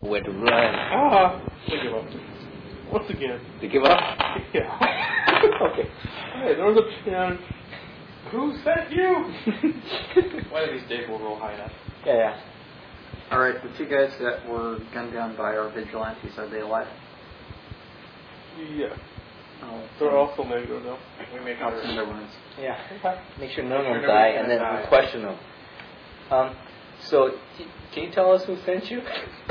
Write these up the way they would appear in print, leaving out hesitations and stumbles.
Where to run? To give up. Once again. To give up? Yeah. Okay. Hey, there was a chance. Who sent you? One of these days we'll roll high enough. Yeah. Alright, the two guys that were gunned down by our vigilantes, are they alive? Yeah. Oh, They're also mango now. We make I'll sure. send their wounds. Yeah. Make sure none of them Make sure die, nobody's and then gonna we die. question them. So, can you tell us who sent you?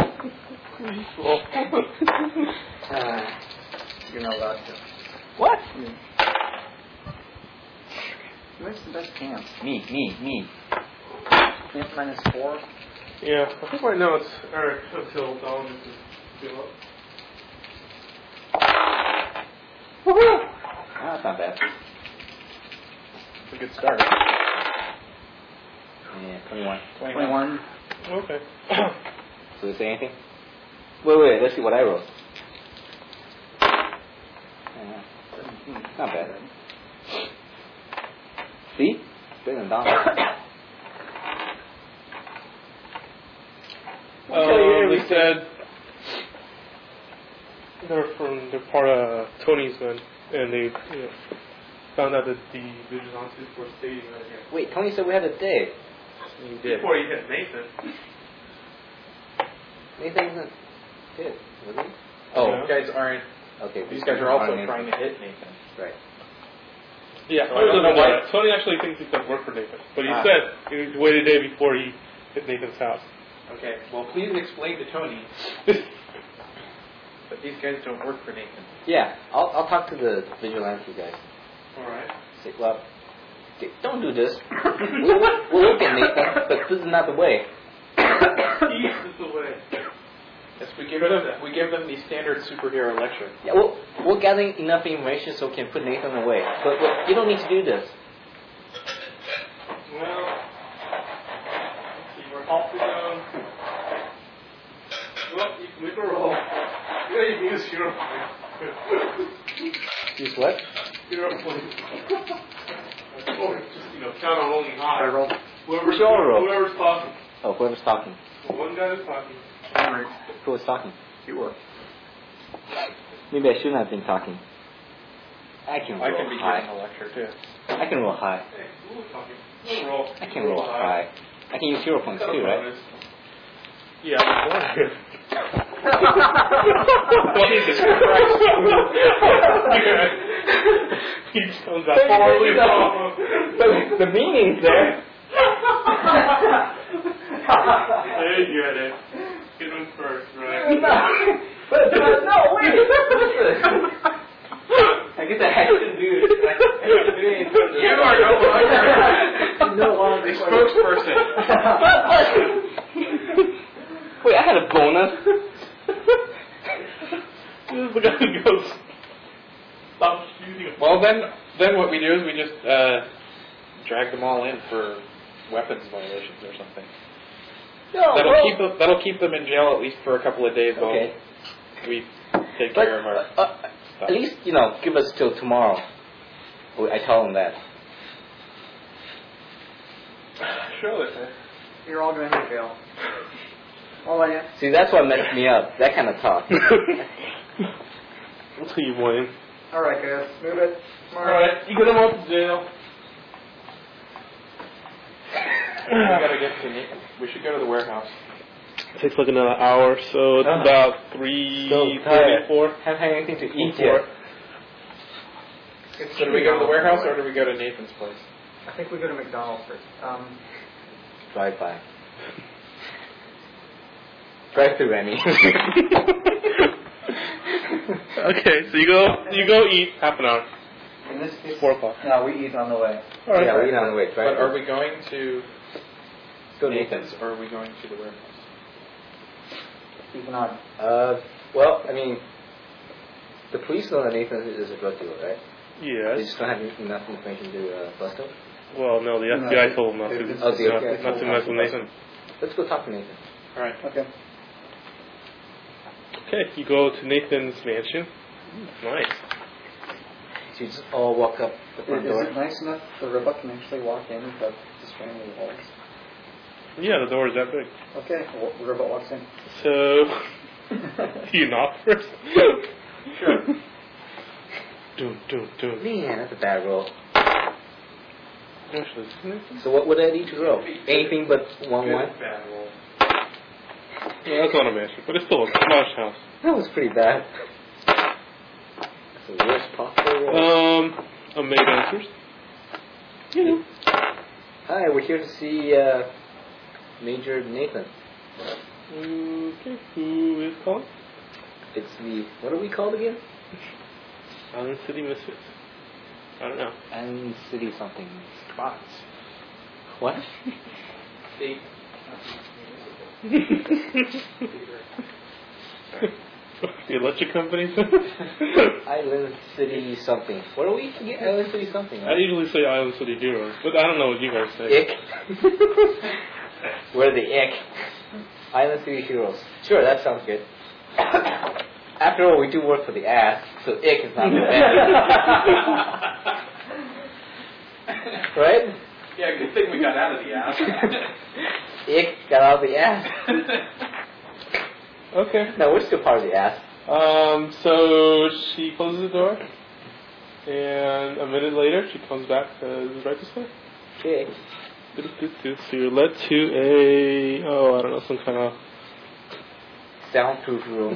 You're not allowed to. What? Who has the best camp? Me. Camp -4? Yeah, I think right now it's Eric until Dawn is give up. Woohoo! That's not bad. It's a good start. Yeah, 21. 21. Okay. So they say anything? Wait, let's see what I wrote. Not bad. See? Better than Don. They said they're part of Tony's men, and they found out that the vigilantes were stating that again. Wait, Tony said we had a day. You did. Before he hit Nathan. Nathan isn't dead, was he? Oh, Yeah. you guys aren't. Okay. These guys are also trying to hit Nathan. Right. Yeah, So I don't know why. Tony actually thinks he could work for Nathan, but he Ah. said he waited a day before he hit Nathan's house. Okay, well, please explain to Tony that these guys don't work for Nathan. Yeah, I'll talk to the vigilante guys. All right. Say, well, don't do this. We'll look at Nathan, but this is not the way. Peace is the way. Yes, we give them the standard superhero lecture. Yeah, we're gathering enough information so we can put Nathan away. But you don't need to do this. Well, let's see, we're halfway down. Well, you can make a roll. Yeah, you can use hero points. Use what? Hero points. Or just, count on rolling high. I rolled. Whoever's talking. Oh, whoever's talking. One guy is talking. Alright. Who was talking? You were. Maybe I shouldn't have been talking. I can roll I can be giving high. a lecture too. I can roll high. Hey, who was talking? Roll. I can roll high. I can use hero points too, right? Yeah, I'm Jesus Christ. He comes out horribly wrong. The meaning's there. There you get it. Get him first, right? No, wait. I guess I shouldn't do it. You are no longer the spokesperson. Wait, I had a bonus. This is the guy who goes, stop shooting. Well, then what we do is we just drag them all in for weapons violations or something. No, That'll keep them in jail at least for a couple of days while okay. we take care of our stuff. At least, give us till tomorrow. I tell them that. Surely. You're all going to jail. All I have. See, that's what messed me up. That kind of talk. I'll see you, Wayne. Alright, guys. Move it. Alright, you get him off to jail. We gotta get to Nathan. We should go to the warehouse. It takes like another hour, so it's about 3:34. Haven't had anything to eat yet. So do we go to the warehouse or do we go to Nathan's place? I think we go to McDonald's first. Drive by. Drive through, I mean. Okay, so you go eat half an hour. In this case, 4 o'clock. no, we eat on the way. Alright. Yeah, we eat on the way. But Right? are we going to Go Nathan's or are we going to the warehouse? Keep an eye. Well, I mean, the police know that Nathan is a drug dealer, right? They Yes. just don't have enough information to bust him. Well, no, the FBI told him not to. Oh, the FBI Not to mess with Nathan. Let's go talk to Nathan. Alright. Okay. Okay, you go to Nathan's mansion. Nice. So you just all walk up the front Is door. it nice enough the robot can actually walk in without destroying the walls? Yeah, the door is that big. Okay, well, the robot walks in. So You knock first? Sure. Doom. Man, that's a bad roll. Actually, So what would I need to roll? Anything but 1-1? Bad roll. yeah, that's not a master, but it's still a smash house. That was pretty bad. That's the worst possible roll. A maid answers. You know. Hi, we're here to see Major Nathan. Okay, who is calling? It's the... What are we called again? Island City Misfits. I don't know. Island City something. Spots. What? State. The electric companies? Island City something. What are we again? Island City something. I usually say Island City Heroes, but I don't know what you guys say. Ick. We're the ick. Island City Heroes. Sure, that sounds good. After all, we do work for the ass, so ick is not bad. Right? Yeah, good thing we got out of the ass. Ick got out of the ass. Okay. No, we're still part of the ass. So she closes the door, and a minute later she comes back to the register. Okay. So you're led to I don't know, some kind of Soundproof room.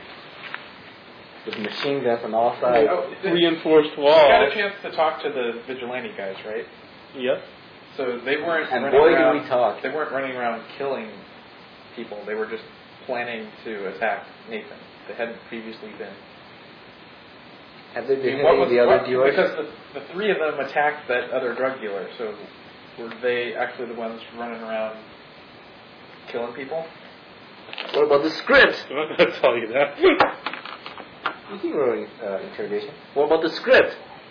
With machine guns on all sides. reinforced You wall. got a chance to talk to the vigilante guys, right? Yep. So they weren't And running boy, around, do we talk. They weren't running around killing people. They were just planning to attack Nathan. They hadn't previously been. Have they been What hitting was the other dealers? Because the three of them attacked that other drug dealer. So were they actually the ones running around killing people? What about the script? I'm not going to tell you that. You think we're interrogation. What about the script?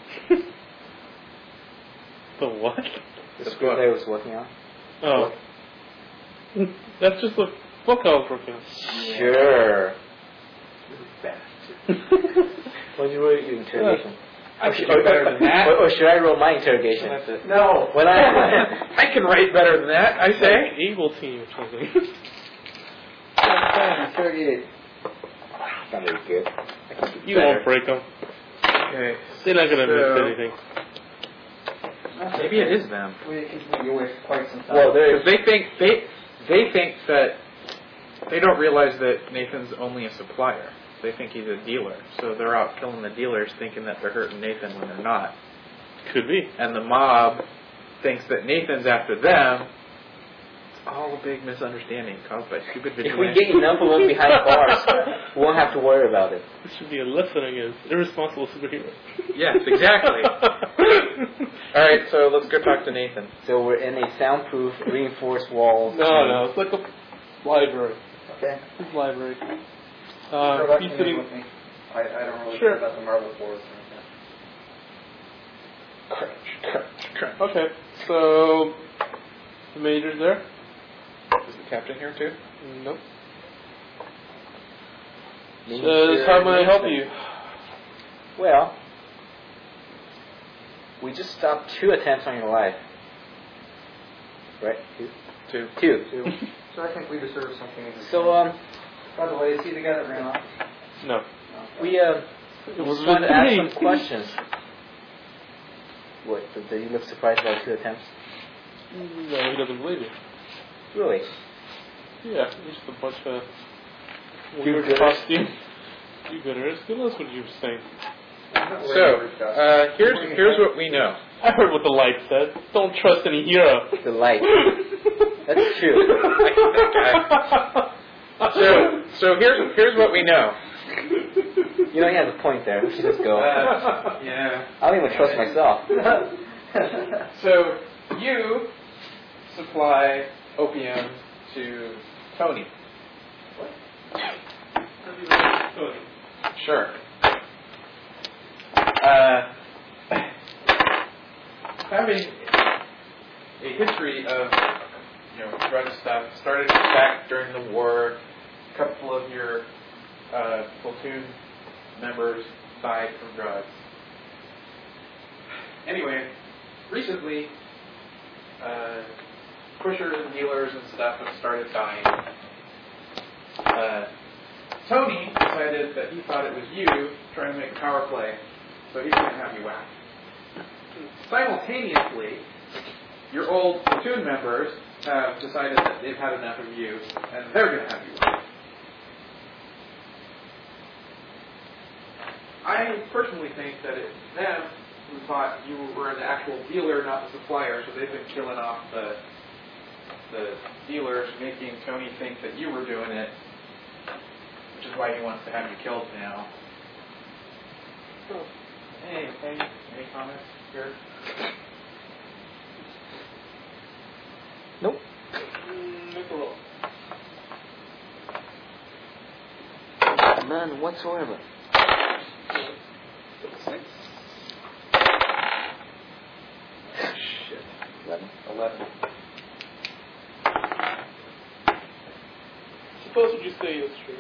The what? The script I was working on. Oh. That's just the book I was working on. Sure. When you wrote your interrogation. I should do better than that. Or should I roll my interrogation? That's it. No. When I can write better than that, I say. Able team or something. interrogated. It's not very good. I can do You better. won't break them. Okay. They're not going to miss anything. Maybe it is them. We continue with quite some time. Well, there Because they think that they don't realize that Nathan's only a supplier. They think he's a dealer. So they're out killing the dealers thinking that they're hurting Nathan when they're not. Could be. And the mob thinks that Nathan's after them. It's all a big misunderstanding caused by stupid if we vigilantes. get enough of them behind bars, we won't have to worry about it. This should be a lesson against irresponsible superheroes. Yes, exactly. Alright, so let's go talk to Nathan. So we're in a soundproof, reinforced wall. No, it's like a library. Okay. It's a library. He's He's sitting. with me. I don't really Sure. care about the marble floors or anything. Okay, so the major's there? Is the captain here too? Nope. Major How may I help you? Well, we just stopped 2 attempts on your life. Right? 2? Two. 2. So I think we deserve something. in So, by the way, is he the guy that ran off? No. we It was just wanted to ask me. some questions. What, did you look surprised by 2 attempts? No, he doesn't believe you. Really? Yeah, just a bunch of Do-gooders. weird costume. Do-gooders. Who knows what you were saying? So, here's what we know. I heard what the light said. Don't trust any hero. The light. That's true. So here's what we know. You know, he has a point there. We should just go. Yeah. I don't even trust myself. So you supply opium to Tony. Sure. Having a history of drug stuff started back during the war. A couple of your platoon members died from drugs. Anyway, recently, pushers and dealers and stuff have started dying. Tony decided that he thought it was you trying to make power play, so he's going to have you whacked. Simultaneously, your old platoon members have decided that they've had enough of you, and they're going to have you whacked. I personally think that it's them who thought you were the actual dealer, not the supplier, so they've been killing off the dealers, making Tony think that you were doing it, which is why he wants to have you killed now. Hey, any comments here? Nope. Make a roll. None whatsoever. 6. Shit. 11. Suppose what you say is true.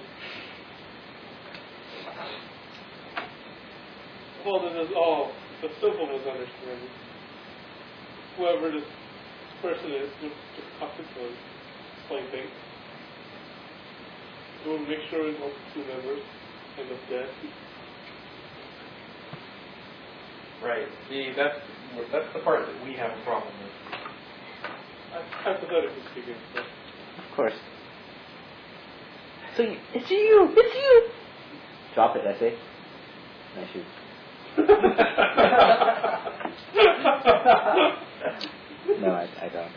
Well, then there's all the simple misunderstanding. Whoever this person is would just talk to Tony, explain things. We would make sure we want 2 members end up dead. Right. See, that's the part that we have a problem with. Hypothetically speaking. But. Of course. So it's you. It's you. Drop it. I say. And I shoot. No, I don't.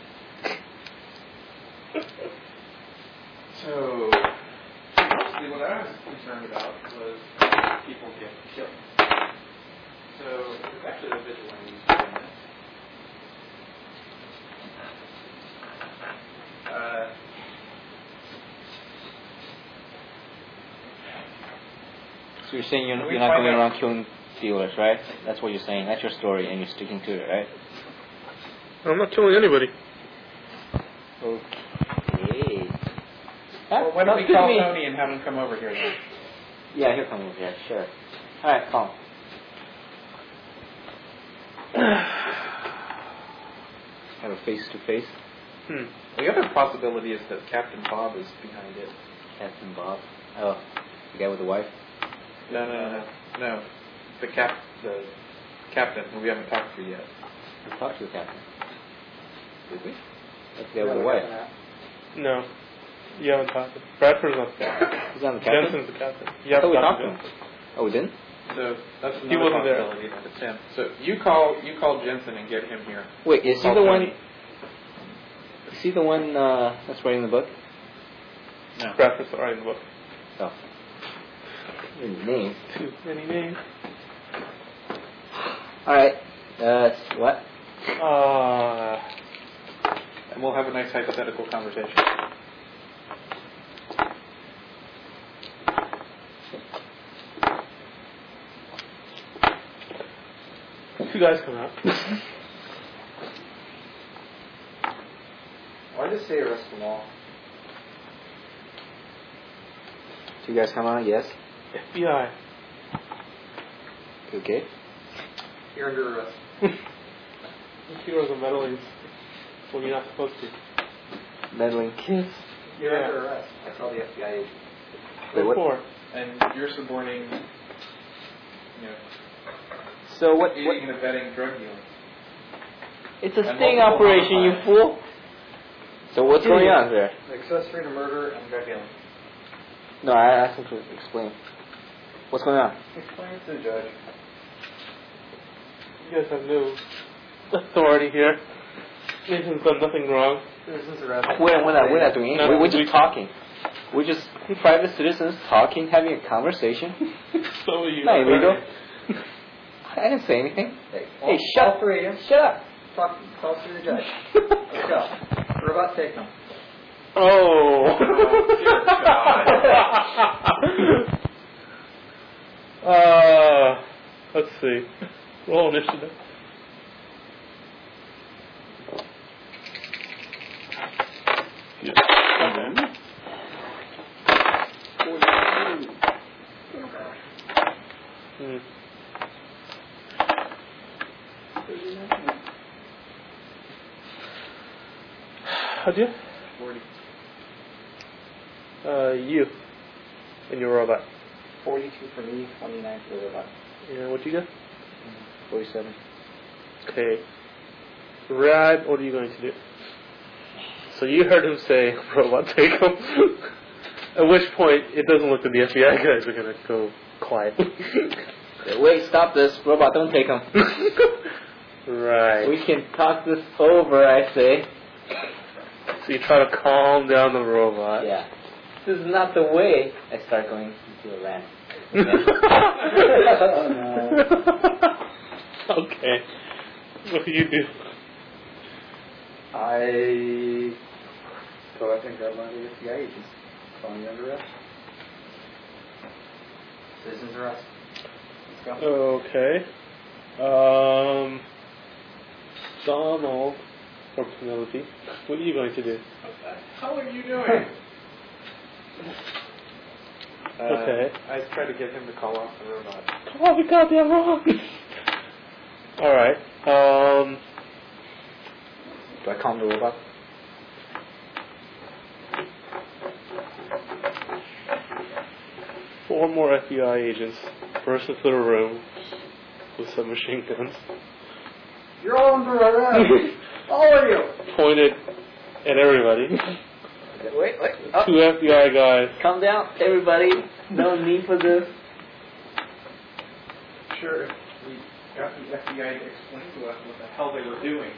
So, mostly what I was concerned about was people getting killed. So, it's actually the vigilantes doing this. So you're saying you're not going around killing dealers, right? That's what you're saying. That's your story, and you're sticking to it, right? I'm not killing anybody. Okay. Well, why don't we call Tony and have him come over here then? Yeah, he'll come over here. Sure. All right, call him. Have a face-to-face. The other possibility is that Captain Bob is behind it. Captain Bob. Oh, the guy with the wife. No. The captain who we haven't talked to yet. We talked to the captain. Did we? That's the guy with the wife. No. You haven't talked to him. Bradford's not the captain. He's not the captain? Jensen's the captain. I thought we talked to him. Oh, we didn't? So that's another He wasn't there. possibility that it's him. So you call Jensen and get him here. Wait, is he Call the Tony. one? Is he the one that's writing the book? No. Bradford's not writing the book. Oh. His name. Too many names. Alright. What? And we'll have a nice hypothetical conversation. Two guys come out. Why just say arrest them all? Two guys come out, yes? FBI. Okay. You're under arrest. Heroes are meddling when you're not supposed to. Meddling kids. You're Yeah. under arrest. I saw the FBI agent. Wait, what? For? And you're suborning, So what? aiding and abetting drug dealing. It's a And sting multiple operation, you homicides. fool. So what's going on there? Accessory to murder and drug dealing. No, I asked him to explain. What's going on? Explain it to the judge. You guys have no authority here. Nathan's done nothing wrong. Citizens arrest. We're not doing anything. No, We're just talking. We're just private citizens talking, having a conversation. So are you. Not illegal. I didn't say anything. Hey, Hey, shut all up. three of you. Shut up. Talk to the judge. Let's go. We're about to take them. Oh. dear God. Let's see. Roll initiative. Yeah. How'd you? 40. You. And your robot. 42 for me, 29 for the robot. Yeah, what you get? 47. Okay. Rad, what are you going to do? So you heard him say, robot, take him. At which point, it doesn't look like the FBI guys are going to go quiet. Wait, stop this. Robot, don't take him. Right. We can talk this over, I say. So you try to calm down the robot. Yeah. This is not the way. I start going into a rant. Okay. What do you do? I go up and grab one of the FBI agents. Calling you under arrest. Citizens arrest. Let's go. Okay. Donald, or Penelope, what are you going to do? What the hell are you doing? Okay. I try to get him to call off the robot. Oh, we got that wrong. Alright. Do I calm the robot? Four more FBI agents burst into the room with submachine guns, You're all under arrest. All of you. pointed at everybody. Wait. Oh, 2 FBI guys. calm down, everybody. No need for this. Sure, if we got the FBI to explain to us what the hell they were doing.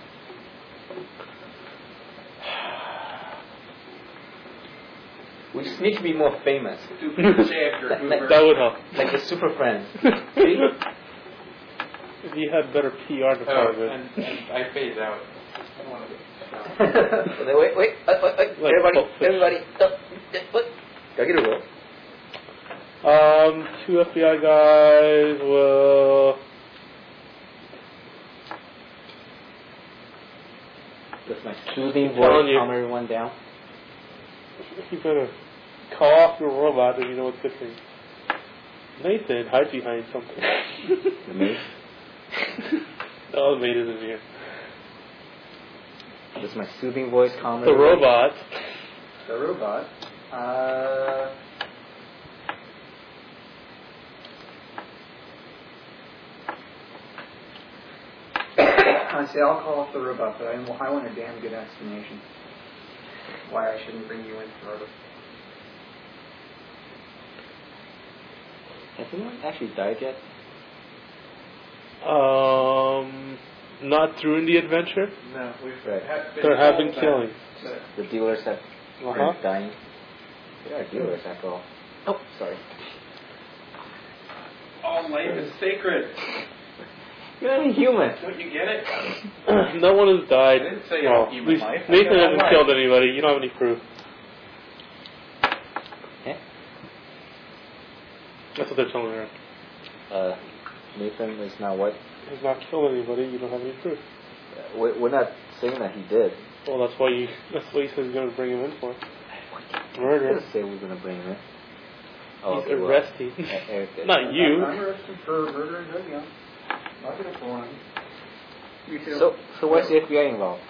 We just need to be more famous. Stupid JF, you're a goober. That would help. Like the Super Friends. See? If you had better PR department. And I phase out. I don't want to Wait. Everybody. Go get a roll. 2 FBI guys will. With my soothing I'm voice, telling you. calm everyone down. You better call off your robot if you know what's good for you. Nathan, hide behind something. The mace? Oh, the mate isn't here. With my soothing voice, calm The everyone. robot. The robot. I say I'll call off the robot, but I want a damn good explanation why I shouldn't bring you in further. Has anyone actually died yet? Not during the adventure. No, we've Right. There have been told killings. that The dealers have Uh-huh. been dying. They are dealers after all. Oh, sorry. all life is sacred. You're not a human. Don't you get it? No one has died. I didn't say Well, all human at least life. I Nathan said all hasn't life. killed anybody. You don't have any proof. Yeah? That's what they're telling her. Nathan is now what? He's not killed anybody. You don't have any proof. We're not saying that he did. Well, that's why he says he's going to bring him in for He murder. didn't say we're going to bring him in. He's okay, well, arresting. Eric did. Not you. I'm arrested for murder and drug dealing. I'll get it for one. You too. So why's the FBI involved?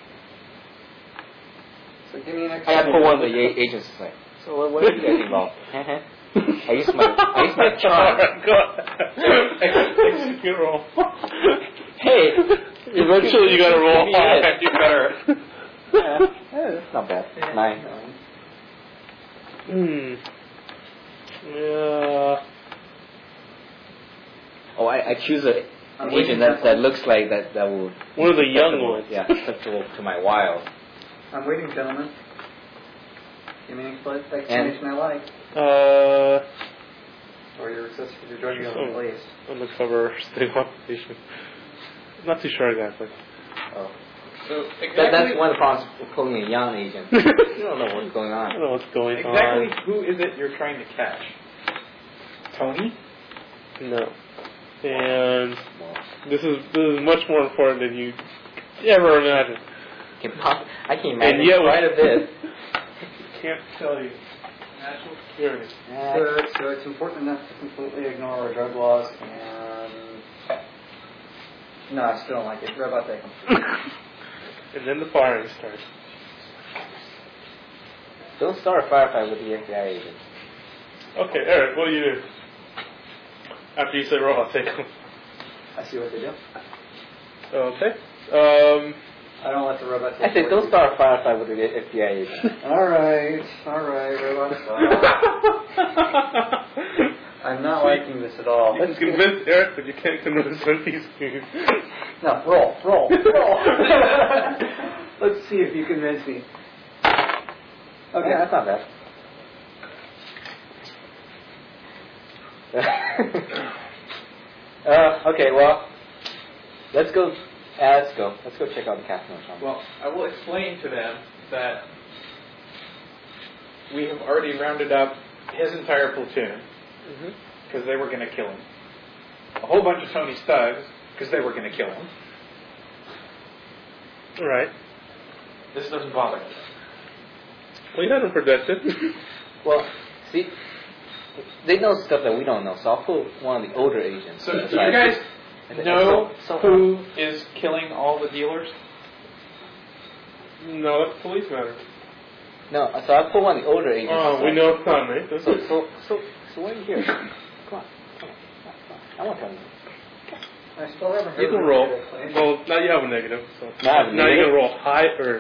So give me an I explanation. put one of the agents is like, so what are you guys involved? I used my charm. Execute roll. Hey, Eventually you gotta roll Give me it. high. You better. That's not bad. 9. Yeah. Oh, I choose an agent that looks like that will. One of the young acceptable- ones. Yeah, acceptable to my wild. I'm waiting, gentlemen. Give me an explanation I like. Or your drug dealing, please. Undercover sting operation. Not too sure exactly. Oh. So That's one of the problems with pulling a young agent. You don't know what's going I on. don't know what's going exactly who is it you're trying to catch? Tony? on. No. And this is much more important than you ever imagine. I can imagine And yet quite a bit. Can't tell you. National security. So it's important enough to completely ignore our drug laws and... No, I still don't like it. Robot take 'em. And then the firing starts. Don't start a firefight with the FBI agent. Okay, Eric, what do you do? After you say robot take them. I see what they do. Okay. I don't let the robot take I said, don't start a firefight with the FBI agent. Alright, robot stop. I'm not liking this at all. You can convince Eric, but you can't convince these people. No, roll. Let's see if you convince me. Okay, Yeah, that's not bad. Okay, well, let's go check out the casino. Well, I will explain to them that we have already rounded up his entire platoon because they were going to kill him. A whole bunch of Tony's thugs because they were going to kill him. Right. This doesn't bother me. Well, you had them predicted. Well, see, they know stuff that we don't know, so I'll put one of the older agents. So, do you guys know who is killing all the dealers? No, that's police matter. No, so I'll put one of the older agents. Oh, we know it's not me. So why are you here? Come on. I want to tell you. I still haven't heard You can of roll. the explanation. Well, now you have a negative. So Now I have a now negative? you're going to roll high or...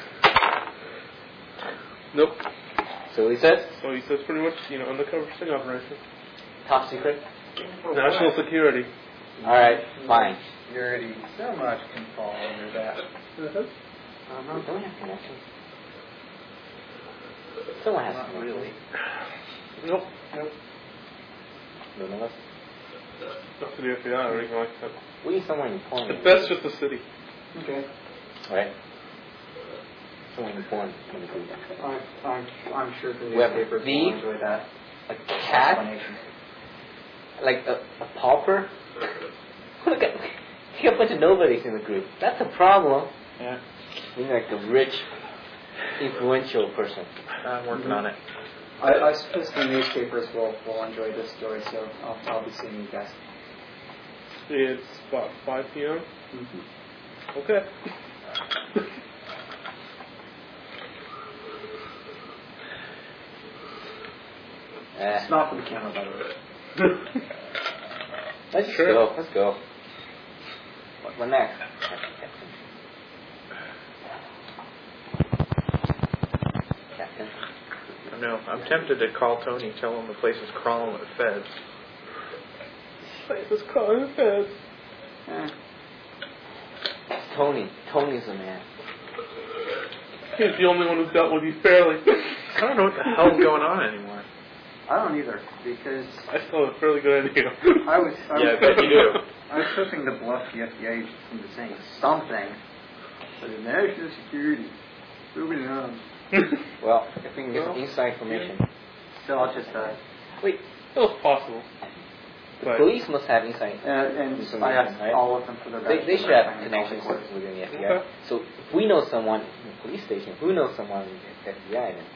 Nope. So he says, So he says pretty much, undercover sting operation. top secret. National security. All right, fine. Security. So much can fall under that. Don't have connections. Someone has Not to really. Nope. None of us. Not to the FBI or anything like that. We need someone important. But that's just the city. Okay. Right? Someone important in the group. I'm sure the We have newspapers the- will enjoy that A cat? explanation. Like a pauper? Look at, you got a bunch of nobodies in the group. That's a problem. Yeah, We need like a rich, influential person. I'm working on it. I suppose the newspapers will enjoy this story, so I'll be seeing you guys. It's about 5 p.m. Okay. It's not for the camera, by the way. Let's just Sure. go. Let's go. What next? Captain. No, I'm tempted to call Tony, tell him the place is crawling with feds. Place is calling the feds. Tony. Tony's the man. He's the only one who's dealt with you fairly. I don't know what the hell's going on anymore. I don't either, because I still have a fairly good idea. I was Yeah, I bet you do. I was hoping to bluff the FBI into saying something. But national security. Moving on. Well, if we can get some inside information. So I'll just Wait, It was possible. the But police must have inside. and Information, I asked right? all of them for their They should have connections connections. within the FBI. Okay. So if we know someone in the police station, who knows someone in the FBI, then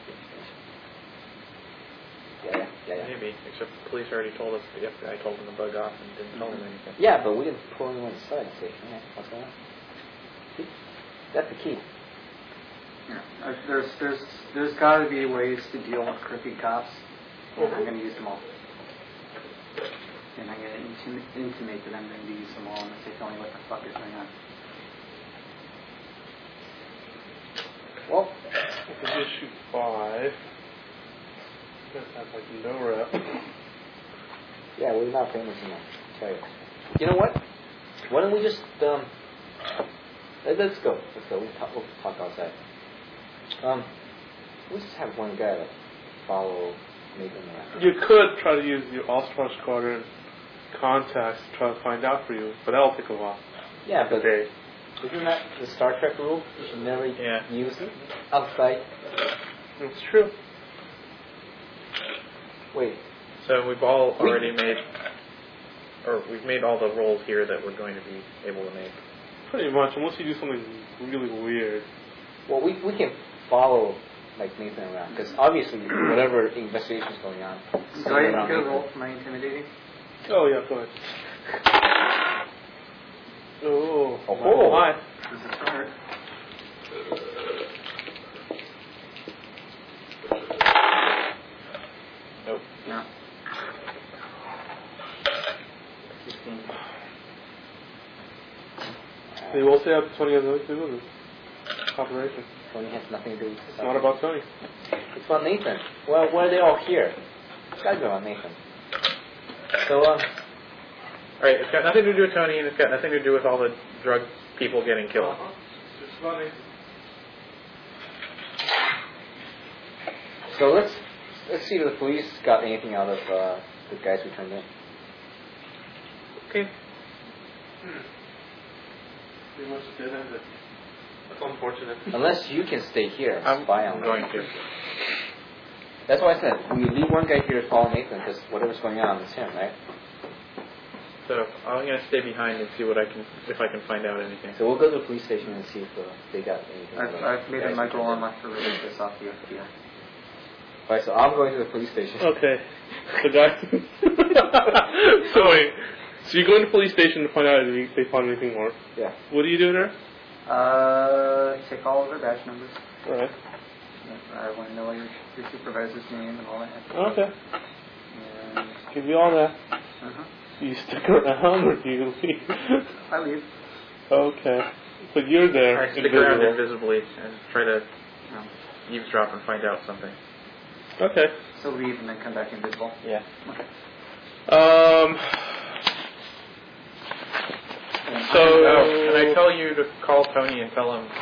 yeah. Maybe, except the police already told us the FBI told them to bug off and didn't tell them anything. Yeah, but we didn't pull anyone aside and say, hey, what's going on? See? That's the key. Yeah. There's got to be ways to deal with crooked cops, and I'm going to use them all. And I'm going to intimate that I'm going to use them all unless they tell me what the fuck is going on. Well, if we just shoot 5, that's like no rep. yeah, we're not famous enough. I tell you. You know what? Why don't we just let's go. We'll talk outside. We'll just have one guy like follow Nathan around. You could try to use your All-Star Squadron contacts to try to find out for you, but that'll take a while. Yeah, but Okay. isn't that the Star Trek rule? You should never use it outside. That's true. Wait. So we've all already made, or we've made all the rolls here that we're going to be able to make. Pretty much, unless you do something really weird. Well, we can follow like Nathan around because obviously whatever investigation is going on. Do I somewhere need to around get a Nathan. roll for my intimidating? Oh, yeah, go ahead. Oh, Oh. hi. This is hard. Nope. No. 16. They will say that Tony has nothing to do with this operation. Tony has nothing to do with It's not about Tony. It's about Nathan. Well, why are they all here? It's got to be about Nathan. So, Alright, it's got nothing to do with Tony, and it's got nothing to do with all the drug people getting killed. It's funny. so let's see if the police got anything out of the guys we turned in. Okay. Pretty much did end it. That's unfortunate. Unless you can stay here and I'm spy on them. going to. That's why I said we leave one guy here to follow Nathan because whatever's going on is him, right? So I'm going to stay behind and see what if I can find out anything. So we'll go to the police station and see if they got anything. I've made it my goal in life to release this off the FBI. Alright, so I'm going to the police station. Okay. The guy. So wait. So you go into the police station to find out if they found anything more. Yeah. What do you do there? Take all of their badge numbers. Alright. I want to know your supervisor's name and all that. Okay. And, Give you all that. Do you stick around or do you leave? I leave. Okay. So you're there. I stick around invisibly and try to eavesdrop and find out something. Okay. So leave and then come back invisible. Yeah. Okay. So and I tell you to call Tony and tell him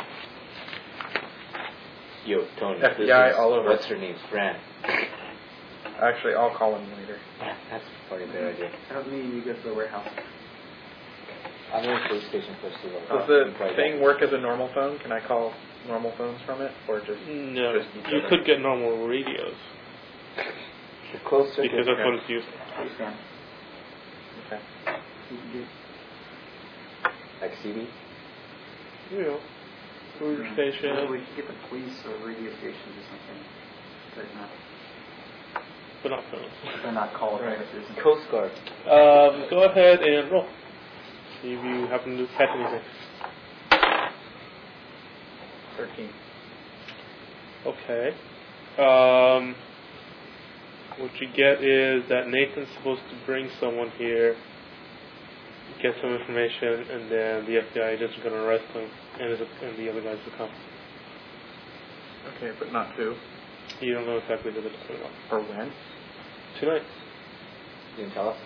Yo, Tony. FBI this is, all over. What's her name? Fran. Actually, I'll call him later. That's probably a better idea. I don't need you to go to the warehouse. I'm going to the police station first of all. Does the thing work as a normal phone? Can I call normal phones from it, or just no, just each you other? could get normal radios The close circuit. because that's what it's used for. Please stand. Okay. You can do. Like CD? You know, cruiser We station. could get the police or radio stations or something. But not phones. They're not called Right. services. Coast Guard. Go ahead and roll. See if you happen to catch anything. 13. Okay. What you get is that Nathan's supposed to bring someone here, get some information, and then the FBI is going to arrest him, and the other guys will come. Okay, but not 2. You don't know exactly the time at all. Or when? Tonight. You can tell us?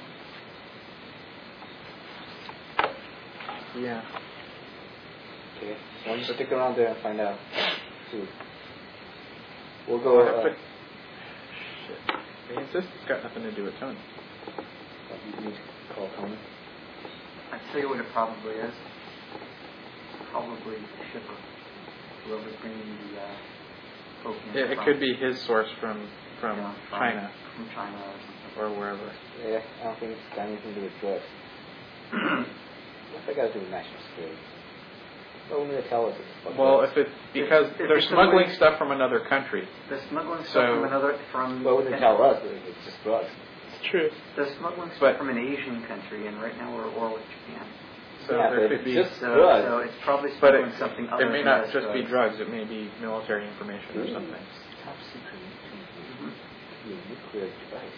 Yeah. Okay. So why don't you stick around there and find out. Dude. We'll go. But shit. They insist it's got nothing to do with Tony. You need to call Tony. I'd tell you what it probably is. Probably the shipper. Whoever's bringing the cocaine. It from. could be his source from Yeah, China From China or something. or wherever. Yeah, I don't think it's got anything to do with drugs. What's that got to do with national security? What would they tell us? Well, if it's because If they're it's smuggling somebody- stuff from another country. They're smuggling So- stuff from another. What would they tell us? It's just drugs. It's true. They're smuggling But- stuff from an Asian country, and right now we're at war with Japan. So Yeah, there but could it's be. just So drugs. it's probably But smuggling something other it may than not just just be drugs. It may be military information or something. Top secret. Mhm. Nuclear device.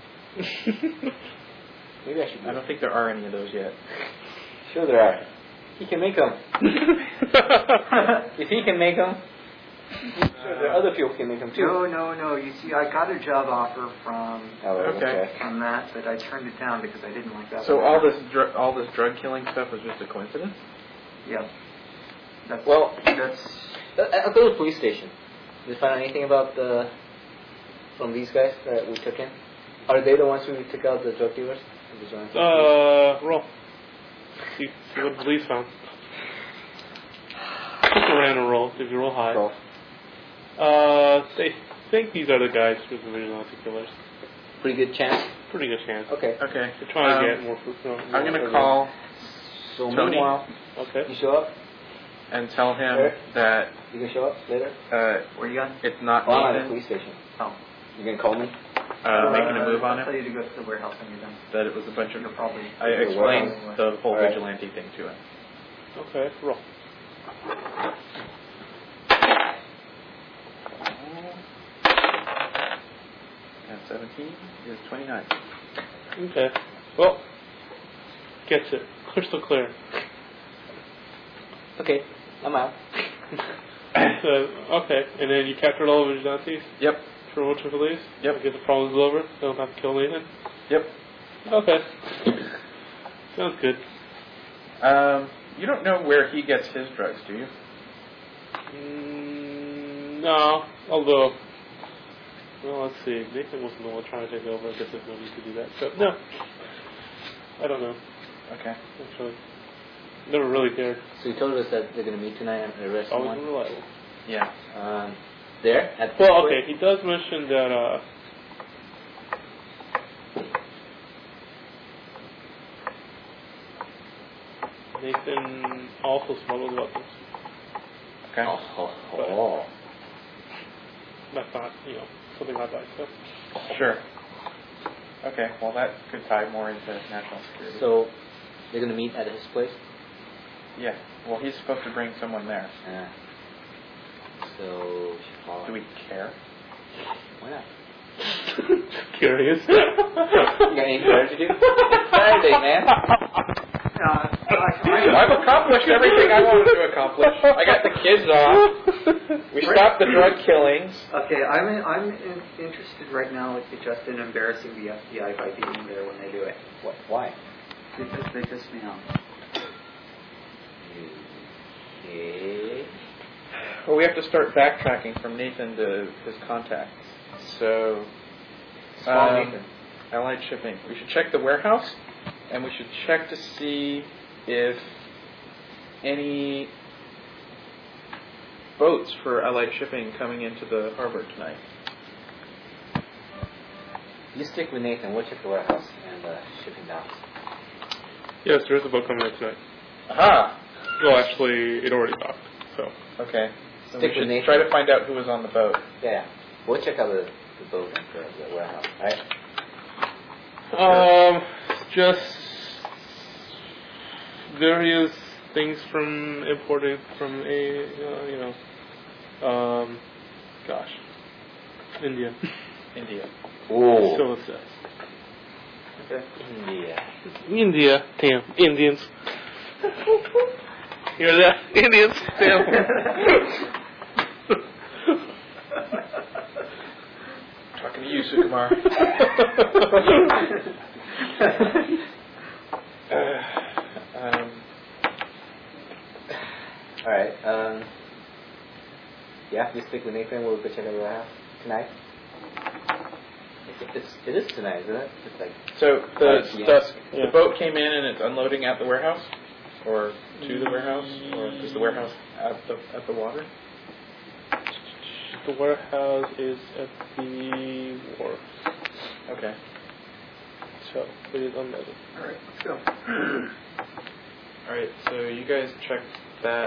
Maybe I should. I don't think there are any of those yet. Sure there are. He can make them. If he can make them, sure there are other people who can make them too. No. You see, I got a job offer from Oh, Okay. that, but I turned it down because I didn't like that. So all this drug killing stuff was just a coincidence? Yeah. That's, Well- that's I'll go to the police station. Did you find out anything about from these guys that we took in? Are they the ones who took out the drug dealers? The vigilante police? Roll. See what the police found. Just a random roll. If you roll high. Roll. They think these are the guys with the vigilante killers. Pretty good chance. Pretty good chance. Okay. Okay. They're trying to get more fruit. I'm going to call So Tony? meanwhile, Okay. you show up. and tell him Sure. that You can show up later. where you going? it's not Oh, I'm at the Nathan police station. Oh. You gonna call me? making a move on I'll tell it. you to go to the warehouse when you're done. That it was a bunch of. You'll probably. I explained warehouse. the whole All right. vigilante thing to him. Okay. Roll. That's a 17 is 29. Okay. Well, gets it. Crystal clear. Okay, I'm out. Okay, and then you captured all the vigilantes Yep. for Ocho Feliz? Yep. Get the problems over? They don't have to kill Nathan? Yep. Okay. Sounds good. You don't know where he gets his drugs, do you? No, although, well, let's see. Nathan wasn't the one trying to take over. I guess there's no need to do that. So, no. I don't know, Okay. actually. Never really cared. So you told us that they're going to meet tonight and arrest Always someone? reliable. Yeah. There? At Well, the okay, he does mention that, Nathan also smuggled weapons. Okay. Oh. That's not, something I'd like, so. Sure. Okay, well that could tie more into national security. So they're going to meet at his place? Yeah. Well, he's supposed to bring someone there. Yeah. So, Do we care? why not? Curious. You got anything better to do? It's Saturday, man. I've accomplished everything I wanted to accomplish. I got the kids off. We stopped the drug killings. Okay, I'm interested right now with just in embarrassing the FBI by being there when they do it. What? Why? Because they piss me off. Okay. Well, we have to start backtracking from Nathan to his contacts. So, Small Nathan. Allied Shipping. We should check the warehouse, and we should check to see if any boats for Allied Shipping coming into the harbor tonight. You stick with Nathan. We'll check the warehouse and shipping docks. Yes, there is a boat coming in tonight. Aha! Well, actually, it already docked, so. Okay. So Stick we with should Nathan. try to find out who was on the boat. Yeah. We'll check out the boat and the warehouse, right? Just various things from imported from India. India. Oh. So it says. Okay. India, damn, Indians. Hear that? Indians, damn. Talking to you, Sukumar. Alright, yeah, you stick with Nathan. We'll go check out the warehouse tonight. It is tonight, isn't it? It's like So Yeah. the boat came in and it's unloading at the warehouse, or to the warehouse, or is the warehouse at the water? The warehouse is at the wharf, Okay. so it is unloaded. All right, let's go. All right, so you guys check that.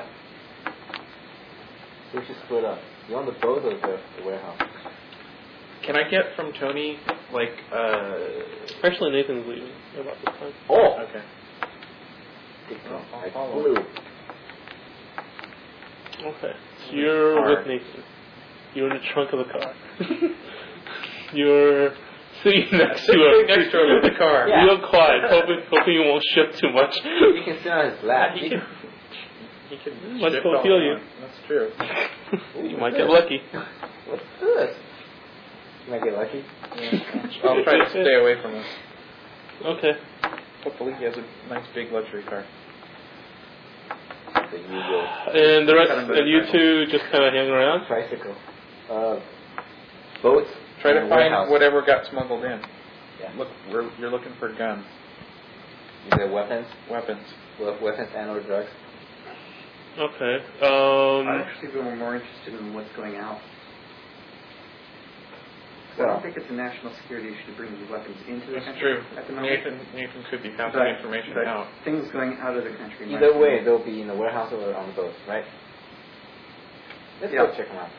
we should split up. You on the boat or the warehouse? Can I get from Tony Actually, Nathan's leaving about this time. Oh! Okay. Like follow. blue. Okay, so you're Car. with Nathan. You're in the trunk of the car. You're sitting next to Sitting next to him in the car. Yeah. Real quiet, hoping you won't shift too much. You can sit on his lap. He can Let's shift go all feel he you. wants. That's true. You might get lucky. What's this? You might get lucky. Yeah. I'll try to stay away from him. Okay. Hopefully he has a nice big luxury car. The usual And the rest, and you two just kind of hang around? tricycle. Boats. Try to and find warehouse. whatever got smuggled in. Yeah. Look, you're looking for guns, Is there weapons? weapons. Weapons and or drugs? Okay. I'd actually be more interested in what's going out. 'Cause I don't think it's a national security issue to bring these weapons into the That's country true. at the moment. Nathan could be passing But- information but out. things going out of the country. might Either be- way, they'll be in the warehouse or on the boat, right? Let's go Yeah. check them out.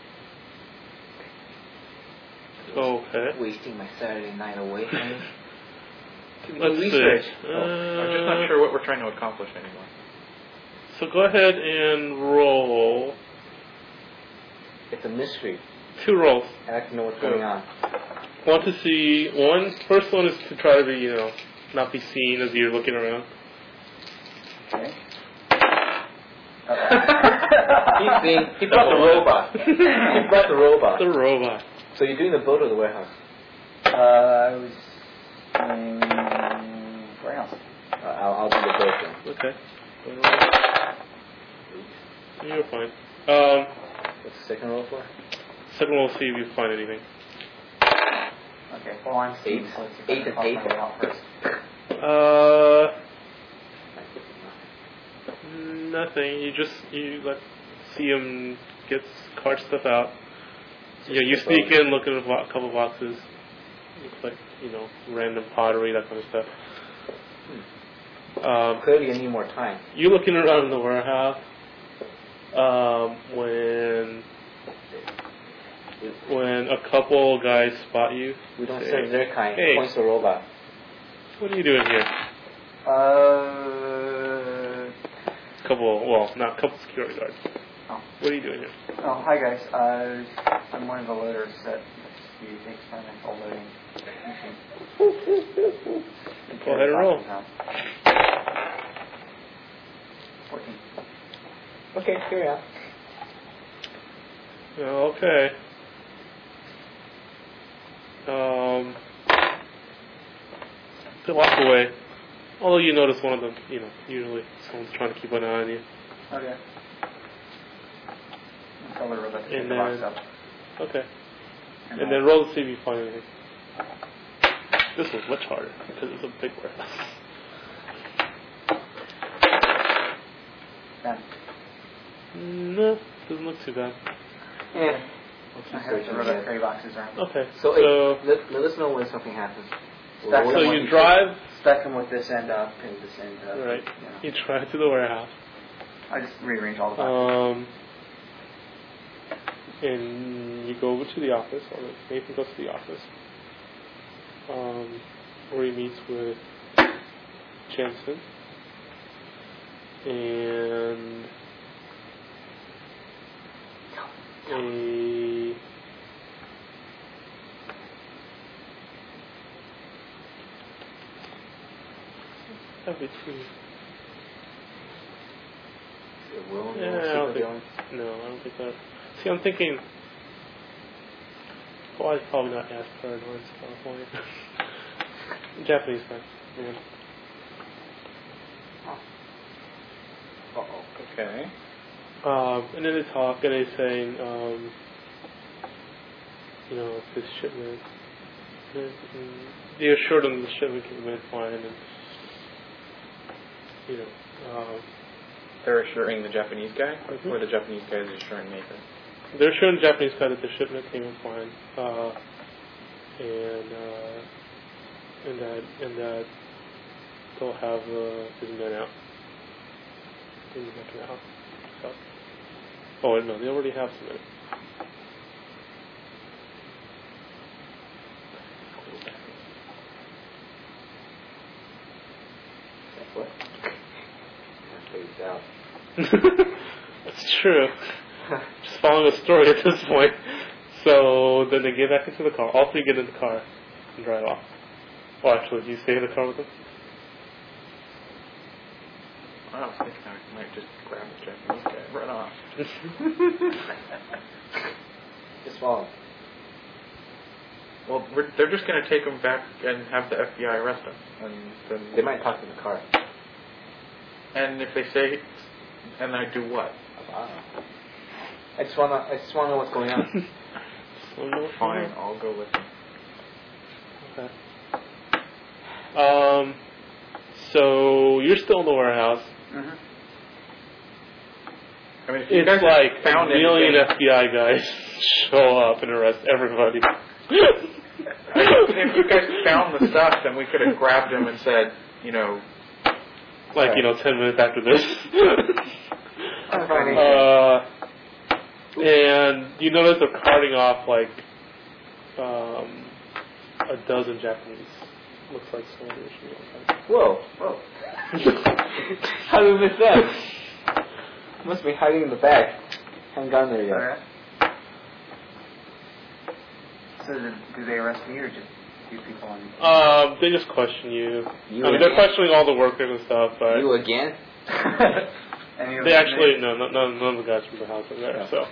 Okay. Wasting my Saturday night away, honey. Let's see. research. I'm just not sure what we're trying to accomplish anymore. So go ahead and roll It's a mystery. 2 rolls. I like to know what's going on. want to see first one is to try to be, not be seen as you're looking around. Okay. He brought the robot. He brought the robot. The robot. So you're doing the boat or the warehouse? I was in warehouse. I'll do the boat then. Okay. You're fine. What's the second roll for? Second we'll see if you find anything. Okay, well, I'm Steve, so let's see if I can Eight talk and my way out first. Nothing. You see him get cart stuff out. You sneak in, look at a couple boxes. Looks like random pottery, that kind of stuff. Clearly, I need more time. You're looking around in the warehouse when a couple guys spot you. We don't serve their kind. Hey, Points the robot. what are you doing here? Couple security guards. Oh. What are you doing here? Oh, hi guys. I'm one of the loaders that you take experimental loading. Go ahead and roll. 14. Okay, carry on. Okay. They walk away. Although you notice one of them, usually someone's trying to keep an eye on you. Okay. I'll tell the robot to take And the box then- up. Okay. And then roll to see if you find anything. This was much harder because it's a big warehouse. Then No, doesn't look too bad. Yeah. I have to robot carry boxes around. Okay. So, let us know when something happens. Stack So them you with- drive. Stack them with this end up and this end up. Right. You You drive to the warehouse. I just rearrange all the boxes. And you go over to the office, or Nathan goes to the office, where he meets with Jensen. And between. Yeah, I don't think that. See, I'm thinking. Well, I'd probably not ask for it in California. Japanese guy. Yeah. Okay. And then they talk, and they're saying, this shipment. They assured them the shipment came in fine, and They're assuring the Japanese guy, Mhm. or the Japanese guy is assuring Nathan? they're assuring the Japanese guy that the shipment came in fine, and that they'll have his men out. So. Oh wait, no, they already have some men. What? Fades out. That's true. Just following a story at this point. So then they get back into the car. All three get in the car and drive off. Oh, actually, do you stay in the car with them? I was thinking I might just grab the Japanese guy and run off. Just follow. Well, they're just going to take him back and have the FBI arrest him. And then They might talk in the car. And if they say, and I do what? I just wanna know what's going on. Fine, I'll go with them. Okay. So you're still in the warehouse. Mm-hmm. I mean, if you It's guys like a found million anything, FBI guys show up and arrest everybody. if you guys found the stuff, then we could have grabbed him and said, 10 minutes after this. Funny. And you notice they're carting off a dozen Japanese. Looks like soldiers. Whoa. How did we miss that? Must be hiding in the back. Haven't gone there yet. Alright. So do they arrest me or just you people on? They just question you. They're questioning all the workers and stuff, but you again? They actually none of the guys from the house are there, so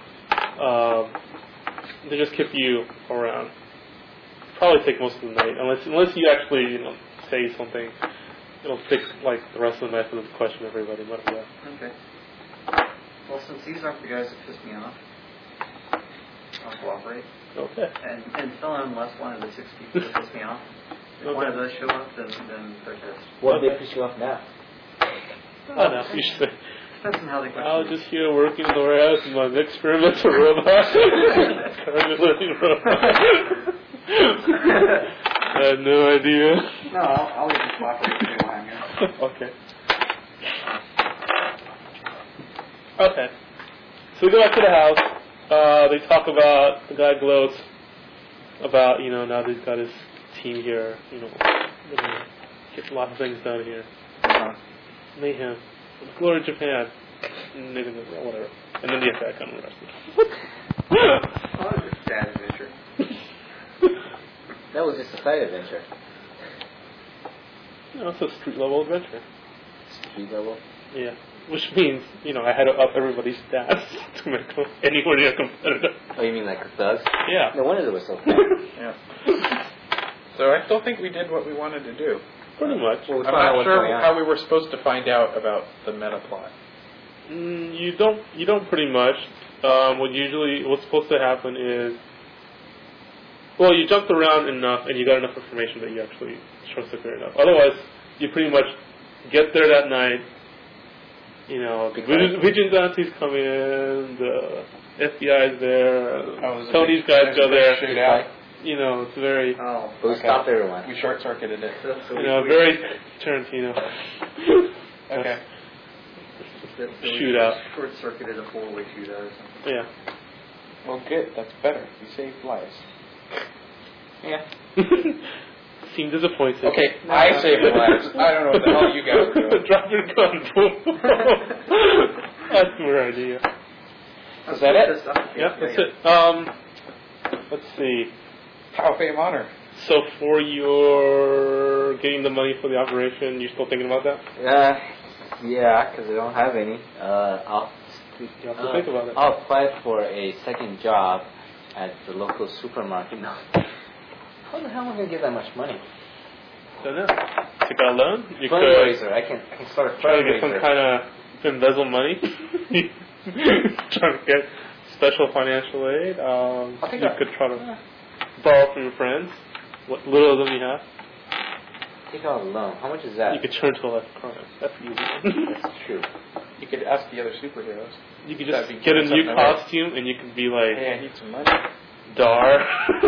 they just keep you around. Probably take most of the night, unless you actually say something. It'll take like the rest of the night for them to question everybody. But yeah. Okay. Well, since these aren't the guys that pissed me off, I'll cooperate. Okay. And still, unless one of the 6 people that pissed me off, if one of those show up, then they're pissed. What did they piss you off now? Oh no, you should say. Depends on how they question I was just here working in the warehouse with my experimental robot. Currently living robot. I had no idea. No, I'll even cooperate with you while I'm here. Okay. Okay. So we go back to the house. They talk about, the guy gloats about, now that he's got his team here, they're going to get a lot of things done here. Mayhem. Glory to Japan. Whatever. And then the attack on the rest of it. Oh, that was a sad adventure. That was just a side adventure. It's a street level adventure. Street level? Yeah. Which means, I had to up everybody's stats to make them anywhere near competitive. Oh, you mean like thugs? Yeah. No wonder they were so fast. Yeah. So I still think we did what we wanted to do. Pretty much. Well, I'm not sure how we were supposed to find out about the meta plot. You don't pretty much. What's supposed to happen is, well, you jumped around enough and you got enough information that you actually trust it fair enough. Otherwise, you pretty much get there that night. The Vigilante's come in, the FBI is there, Tony's guys go there. It's very... Oh, but we stopped everyone. We short-circuited it. Very Tarantino. Okay. Shootout. Short-circuited a 4-way shootout or something. Yeah. Well, good. That's better. We saved lives. Yeah. Seem disappointed. Okay, I saved lives. I don't know what the hell you guys are doing. Drop your gun, boom. That's your idea. Is that it? Yep, that's it. Let's see. Power, fame, honor. So for your getting the money for the operation, you still thinking about that? Yeah, because I don't have any. I'll You have to think about it. I'll apply for a second job at the local supermarket. No. How the hell am I going to get that much money? Don't know. Take out a loan? You Fundraiser. I can start a try to get some fundraiser. kind of embezzle money. Trying to get special financial aid. You could try to borrow from your friends. What little of them you have. Take out a loan. How much is that? You could turn to a left crime. That's easy. That's true. You could ask the other superheroes. You could just get a new costume and you could be like, hey, I need some money. Dar.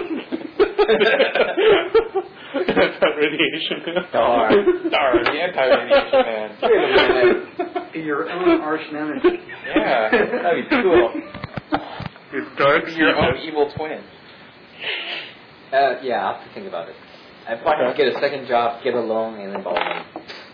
Anti-radiation man. Dar, the anti-radiation man. Wait a minute. Be your own arch nemesis. Yeah, That'd be cool. Your dark be your own evil twin. Yeah, I'll have to think about it. I probably have to get a second job, get a loan, and then borrow money.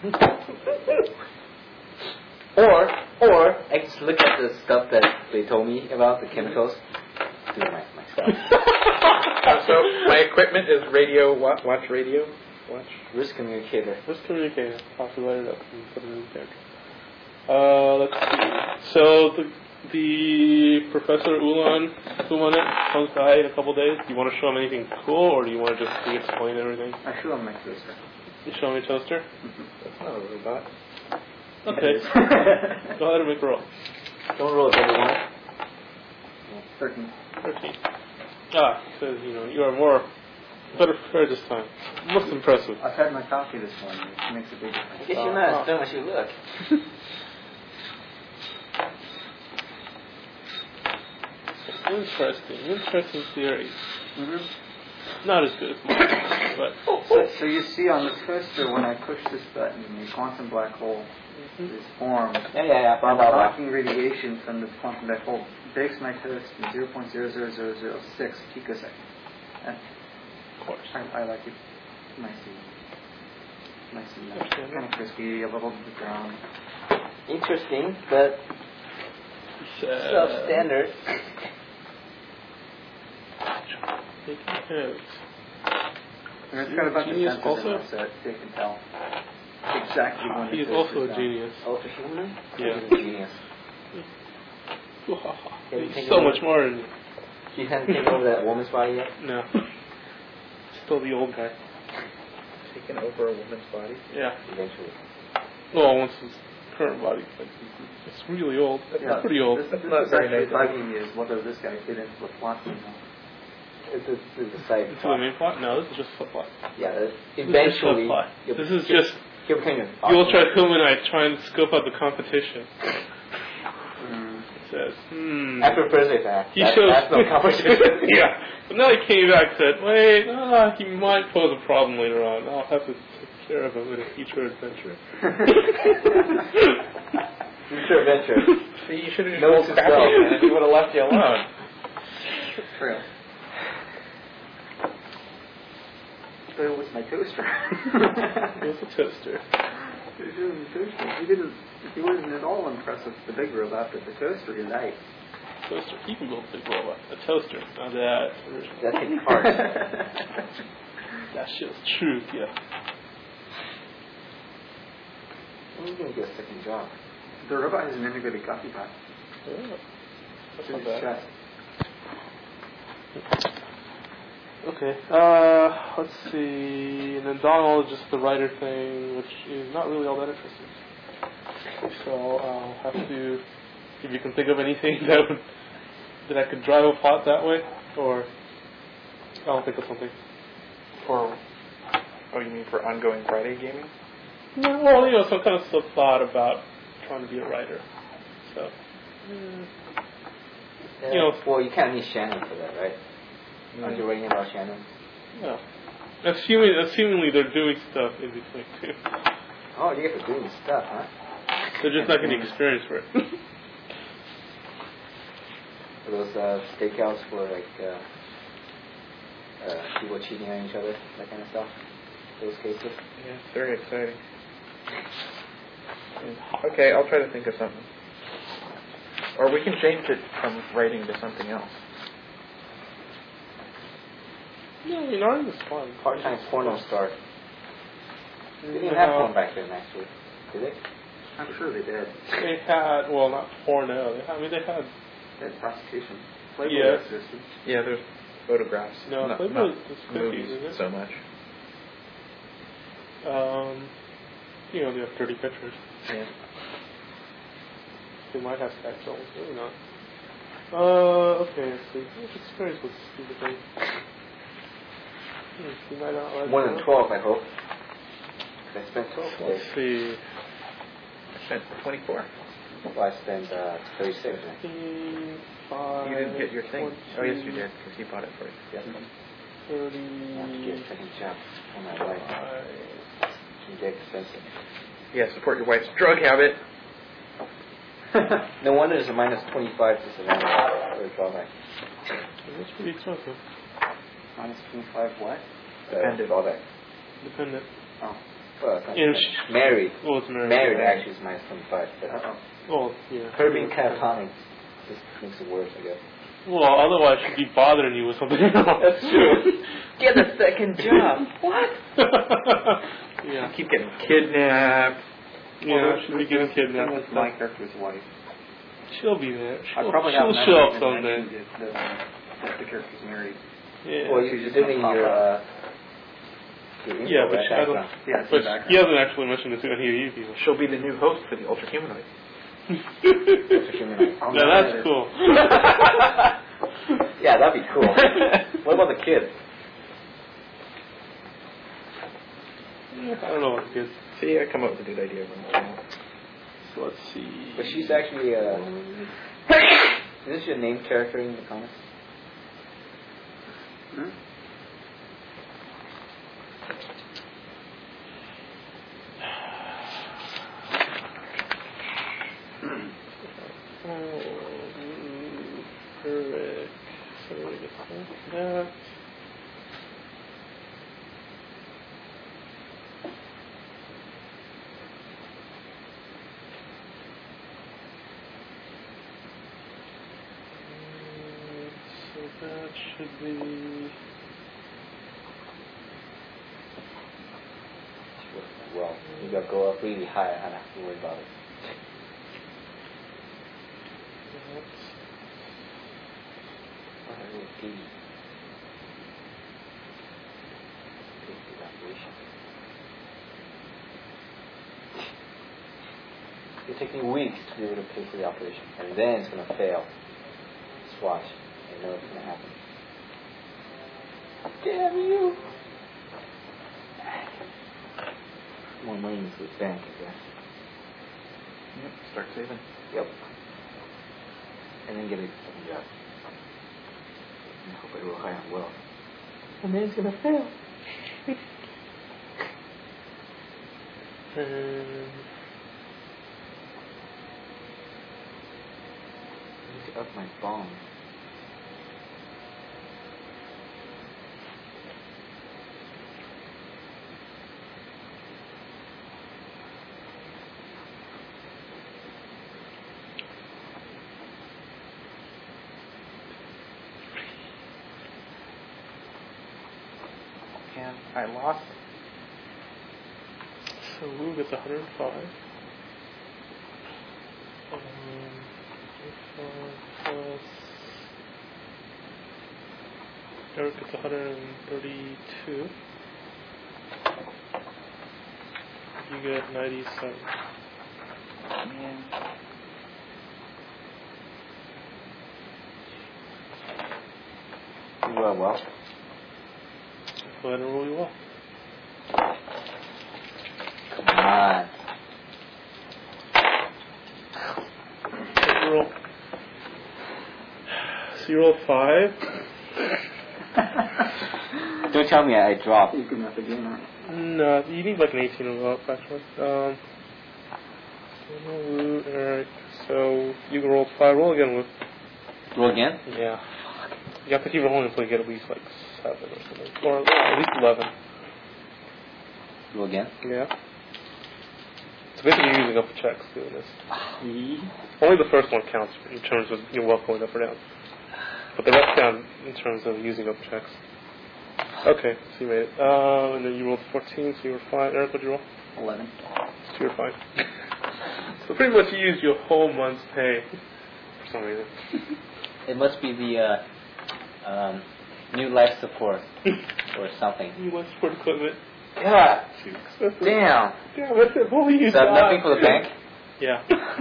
Or I just look at the stuff that they told me about, the chemicals, do my stuff. So my equipment is radio, watch radio? Watch? Risk communicator. Risk communicator. Populate it up and put it in there. Let's see. So the Professor Ulan comes by in a couple days. Do you want to show him anything cool, or do you want to just re-explain everything? I show him my toaster. You show him your toaster? That's not a robot. Okay. Go ahead and make a roll. Don't roll it, everyone. 13. 13. Says, you are better prepared this time. Most impressive. I've had my coffee this morning. It makes a big difference. I guess you're not as dumb as you look. Interesting theory. Mm-hmm. Not as good as mine, but... So you see on the toaster, when I push this button, the quantum black hole is formed. Yeah. Blocking radiation from the quantum black hole bakes my toast in 0.00006 picoseconds. And Of course. I like it. Nice and kind of crispy, a little bit brown. Interesting, but substandard. Taking notes. And it's got a bunch of Genius sensors also? in there, so they can tell exactly when He the is toaster's also a done. genius. Ultra human? Yeah. He's a genius. He's so much more than He hasn't taken over that woman's body yet? no. Still the old guy. Taking over a woman's body. Yeah. Eventually. Well, once his current body, like, it's really old. Yeah. It's pretty old. This not is very actually nice. bugging me is whether this guy fit into the plot somehow. It's a side Into the main plot? No, this is just a plot. Yeah, This eventually. is plot. you'll- This is just He'll become your you'll try Kumanite trying to scope out the competition. It says, After Thursday back. He shows That's no competition. yeah. But now he came back and said, wait, he might pose a problem later on. I'll have to take care of him in a future adventure. Future adventure. See, you should have just No rolled to crappy, sell. man. He would have left you alone. True. But it was my toaster. It was a toaster. He wasn't at all impressed with the big robot, but the toaster is nice. Toaster. He can build a big robot. A toaster. Now that. That takes parts. That shit's truth, yeah. When are you going to get a second job? The robot has an integrated coffee pot. Yeah. That's in not his bad. chest. Okay, let's see. And then Donald is just the writer thing, which is not really all that interesting. So I'll have to, if you can think of anything that I could drive a plot that way, or I'll think of something. For, oh, you mean for ongoing Friday gaming? No, well, some kind of subplot about trying to be a writer. So, Well, you can't need Shannon for that, right? Aren't you writing about Shannon? no. Assumingly they're doing stuff in between too. Oh, you get to doing stuff, huh? They're just not getting experience for it. For those stakeouts for like people cheating on each other, that kind of stuff. Those cases. Yeah, it's very exciting. Okay, I'll try to think of something. Or we can change it from writing to something else. Yeah, I mean, art is fun. Part-time porno star. They didn't have porn back then, actually. Did they? I'm sure they did. They had, well, not porno. They had They had prostitution. Playboy Yeah. existed. Yeah, there's photographs. No, not, Playboy not is movies cookies, isn't it? so much. they have dirty pictures. Yeah. They might have sex dolls, maybe not. Okay, let's see. What experience with stupid thing? You might not like More than 12, I hope. I spent 12 Let's today. see. I spent 24. Well, I spent 36, right? 15, You didn't get your thing. 20, Oh, yes, you did, because he bought it for you. Yes. 30. I have to get a second job for my wife. It's get expensive. Yeah, support your wife's drug habit. No wonder there's a minus 25 to Savannah for a drawback. That's pretty expensive. Minus 25 what? Dependent. Drawback. Dependent. Oh. Well, it's not Yeah, married. Well, it's married. Married actually is minus 25. But Oh, yeah. her being catatonic just makes it worse, I guess. Well, otherwise she'd be bothering you with something else. That's true. Get a second job. What? Yeah. Keep getting kidnapped. Yeah, she'll be getting kidnapped. With my character's wife. She'll be there. I She'll, probably she'll haven't show up actually someday. mentioned it, that the character's married. Yeah. Well, you're doing your info, Yeah, but right? she, I don't, Background. Yeah, it's but in the background. he hasn't actually mentioned it to any of you people. She'll be the new host for the Ultra Humanoid. Now that's cool. Yeah, that'd be cool. What about the kids? Yeah, I don't know what kids. See, I come up with a good idea. So let's see. But she's actually is this your named character in the comics? Hmm? Correct. So we get that. So that should be wealth. You got to go up really high and have to worry about it. It'll take me weeks to be able to pay for the operation, and then it's going to fail. Just watch. You know what's going to happen. Damn you! More money into the bank, I guess. Yep, start saving. Yep. And then get a second job. And hope I roll high on wealth. And then it's going to fail. I need to up my bond. And I lost. So Wu gets 105. 105 plus Eric gets 132. You get 97. And You are well. Go ahead and roll your well. Come on. Roll. So you roll 5. Don't tell me I dropped. You can have again, right? No, you need like an 18 to go up, actually. Eric. So you can roll 5. Roll again with. Roll again? Yeah. You have to keep rolling until you get at least like 7 or something. Or at least 11. Roll again? Yeah. So basically you're using up checks doing this. Only the first one counts in terms of your wealth going up or down. But the rest count in terms of using up checks. Okay, so you made it. And then you rolled 14, so you were fine. Eric, what'd you roll? 11. So you're fine. So pretty much you used your whole month's pay for some reason. It must be the new life support or something. You want support equipment? Yeah. Too expensive. Damn. Yeah, that's it. What will you So I have nothing for the bank? Yeah.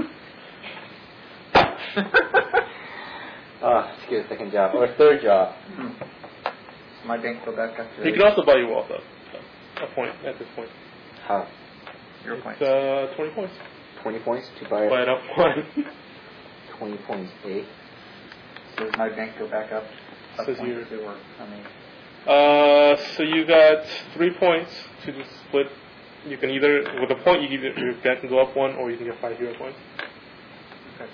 Oh, let's get a second job. Or a third job. My bank go back up to You can also buy your wealth up. A point at this point. How? your point. It's 20 points. 20 points to buy Buy it up one. 20 points, eh? So does my bank go back up? Says point you- to or how many? So you got 3 points to the split. You can either, with a point, your debt can go up 1, or you can get 5 hero points. Okay.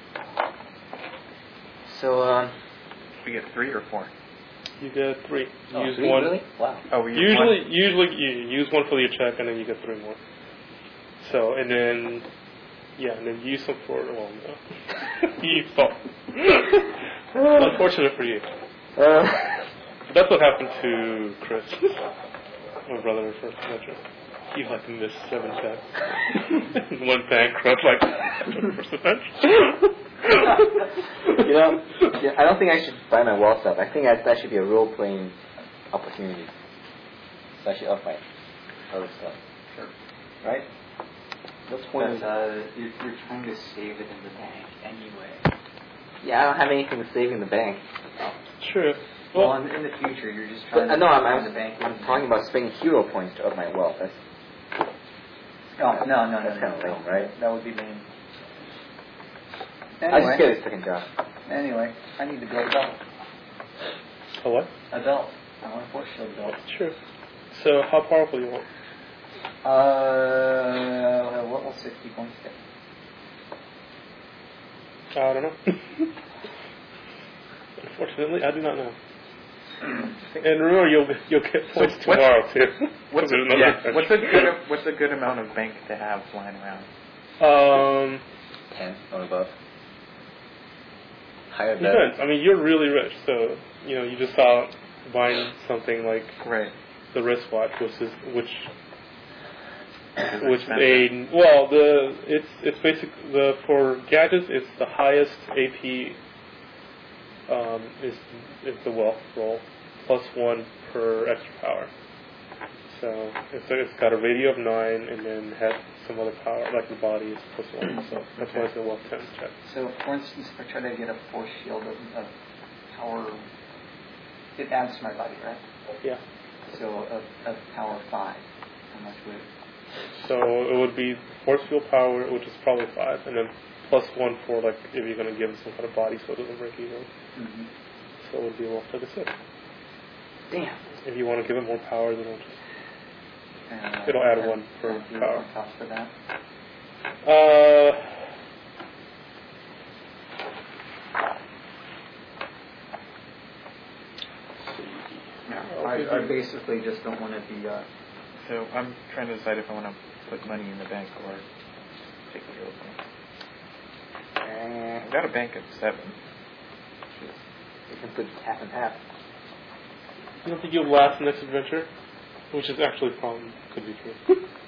So, We get 3 or 4. You get 3. You use 3, 1. really? Wow. Oh, we use Usually you use 1 for your check, and then you get 3 more. So, and then, yeah, and then you use some for, well, no. You fall. Unfortunate for you. That's what happened to Chris, my brother, in first measure. He like missed 7 checks. One bankrupt, like, first offense. You know, I don't think I should buy my wall stuff. I think that should be a role-playing opportunity. So I should up my other stuff. Sure. Right? What's the point? You're trying to save it in the bank anyway. Yeah, I don't have anything to save in the bank. True. Well, in the future, you're just trying to No, save I'm in the bank. talking about spending hero points to up my wealth. That's No. That's kind of lame, right? That would be lame. I just Anyway, get a second job. I need to build a belt. A what? A belt. I want a force shield belt. True. So how powerful you want? What will 60 points get? I don't know. Unfortunately, I do not know. And remember, you'll get points tomorrow too. What's a good amount of bank to have flying around? 10 or above. Higher than Depends. I mean, you're really rich, so you just saw buying something like Right. the wristwatch, which which expensive. it's basic for gadgets. It's the highest AP is the wealth roll +1 per extra power. So it's got a radio of 9 and then has some other power like the body is +1. So that's why it's a wealth 10 check. So, for instance, if I try to get a force shield of power, it adds to my body, right? Yeah. So, of power 5, how much would it? So it would be force field power, which is probably 5, and then +1 for like if you're going to give it some kind of body so it doesn't break even. Mm-hmm. So it would be wealth like a 6. Damn. If you want to give it more power, then it'll add 1 per power. Cost for that? I basically just don't want to be. So I'm trying to decide if I want to put money in the bank or take the real bank. I've got a bank of 7. You can put half and half. You don't think you'll last the next adventure? Which is actually probably could be true.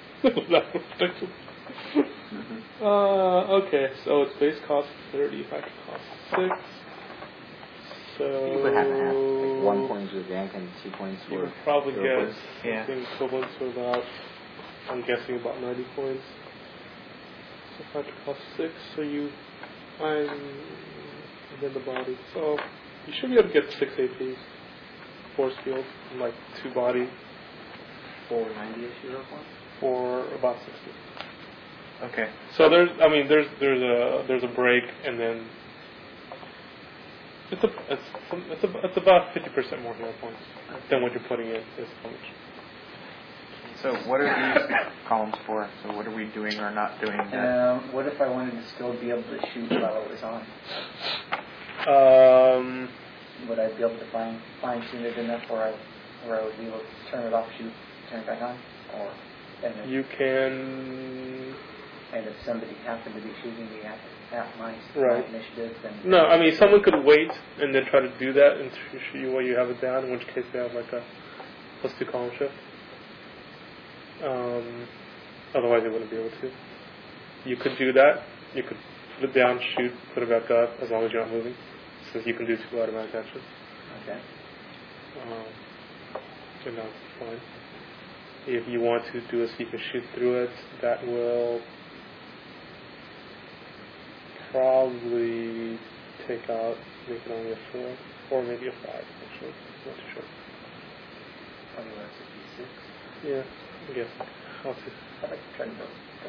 Okay, so its base cost 30, factor cost 6. So You put half and half. Like 1 point to the bank and 2 points for. you would probably for get rewards. something equivalent to about, I'm guessing about 90 coins. So factor cost 6. So and then the body. So you should be able to get 6 APs, force field, and like 2 body. 490-ish euro points? For about 60. Okay. So there's a break, and then it's about 50% more hero points than what you're putting in. Is how much. So what are these columns for? So what are we doing or not doing? What if I wanted to still be able to shoot while it was on? Would I be able to fine-tune it enough where I would be able to turn it off, shoot, turn it back on? You can. And if somebody happened to be shooting me at my initiative, then... No, I mean, someone could wait and then try to do that and shoot you while you have it down, in which case they have like a +2 column shift. Otherwise they wouldn't be able to. You could do that. You could put it down, shoot, put it back up, as long as you're not moving, since you can do 2 automatic actions. Okay. And that's fine. If you want to do it so you can shoot through it, that will probably make it only a 4, or maybe a 5, actually. I'm not too sure. Probably that's a D6. Yeah, I guess. I'll see. I'd like to try to go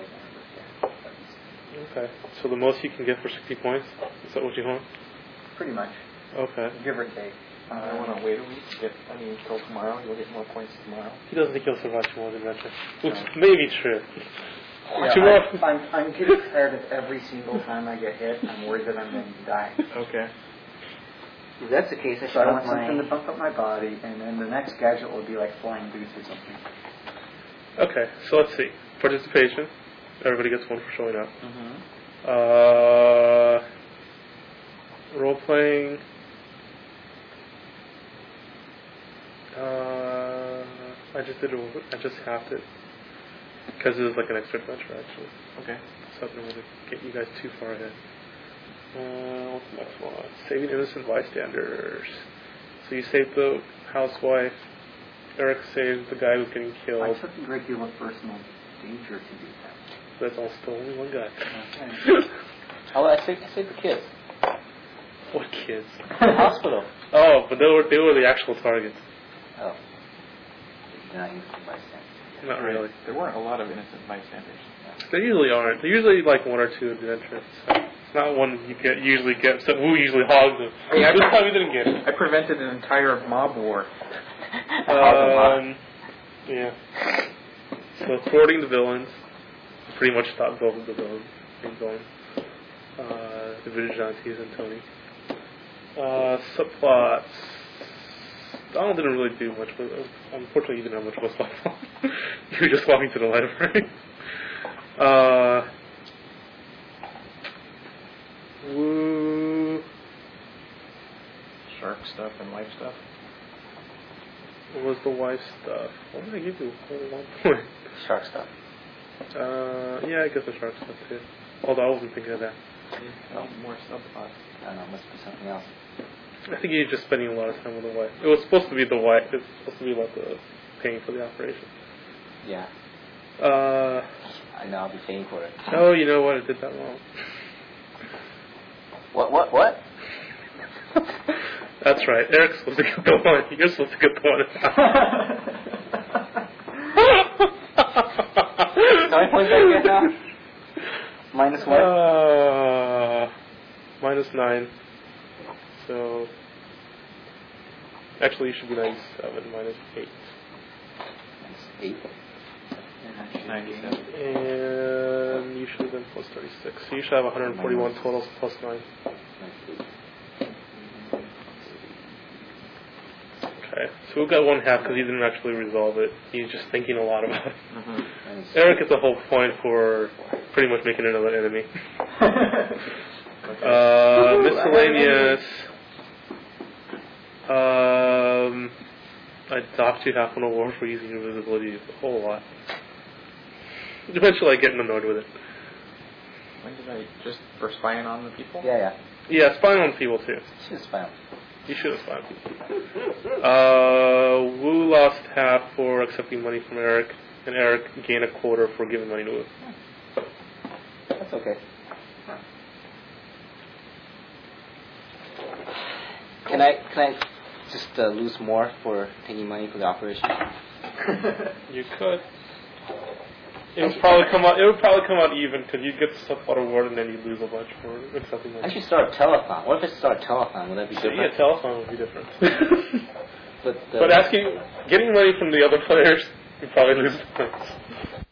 Okay, so the most you can get for 60 points, is that what you want? Pretty much. Okay. Give or take. I want to wait a week. Till tomorrow. You'll get more points tomorrow. He doesn't think he'll survive tomorrow's adventure, which may be true. Yeah, I'm getting tired of every single time I get hit. I'm worried that I'm going to die. Okay. If that's the case, I want something to bump up my body, and then the next gadget will be like flying boots or something. Okay, so let's see. Participation. Everybody gets 1 for showing up. Mm-hmm. Role playing. I just halved it because it was like an extra adventure actually. Okay. So I don't want to get you guys too far ahead. What's the next one? Saving innocent bystanders. So you saved the housewife. Eric saved the guy who's getting killed. I took a great deal of personal danger to do that. That's all still only one guy. Okay. I saved the kids. What kids? The hospital. Oh, but they were the actual targets. Oh. You're not innocent bystanders. Not really. There weren't a lot of innocent bystanders. They usually aren't. They're usually like 1 or 2 adventures. So it's not one you usually get. So Wu usually hogs them. Hey, this time you didn't get it. I prevented an entire mob war. Yeah. So thwarting the villains. Pretty much stopped both of the villains from going. The Vigilantes and Tony. Subplots. Donald didn't really do much with it. Unfortunately, you didn't have much of a subplot. You were just walking to the library. Woo. Shark stuff and life stuff. What was the wife stuff? What did I give you? 1 point. Shark stuff. Yeah, I guess the shark stuff too. Although I wasn't thinking of that. Oh, more subplots. I don't know, must be something else. I think you're just spending a lot of time with the wife. It was supposed to be the wife. It's supposed to be like the paying for the operation. Yeah. I know, I'll be paying for it. Oh, you know what? I did that wrong. What? That's right. Eric's supposed to get the one. You're supposed to get the one. How many points did I get now? Minus what? Minus 9. So, actually, you should be 97. Minus 8. Minus 8. 97. And you should have been plus 36. So you should have 141 total plus 9. Okay, so we've got 1 half because he didn't actually resolve it. He's just thinking a lot about it. Eric is the whole point for pretty much making another enemy. Miscellaneous. I docked you half an award for using invisibility a whole lot. Eventually I get annoyed with it. When did I just for spying on the people? Yeah. Yeah, spying on people too. Should spy on. You should have spied on people. Wu lost half for accepting money from Eric, and Eric gained a quarter for giving money to Wu. That's okay. Can I just lose more for taking money for the operation? You could. It would probably come out even because you get the subplot award and then you lose a bunch for accepting money. I should start a telethon. What if I start a telethon? Would that be different? Yeah, telethon would be different. But getting money from the other players, you probably lose points.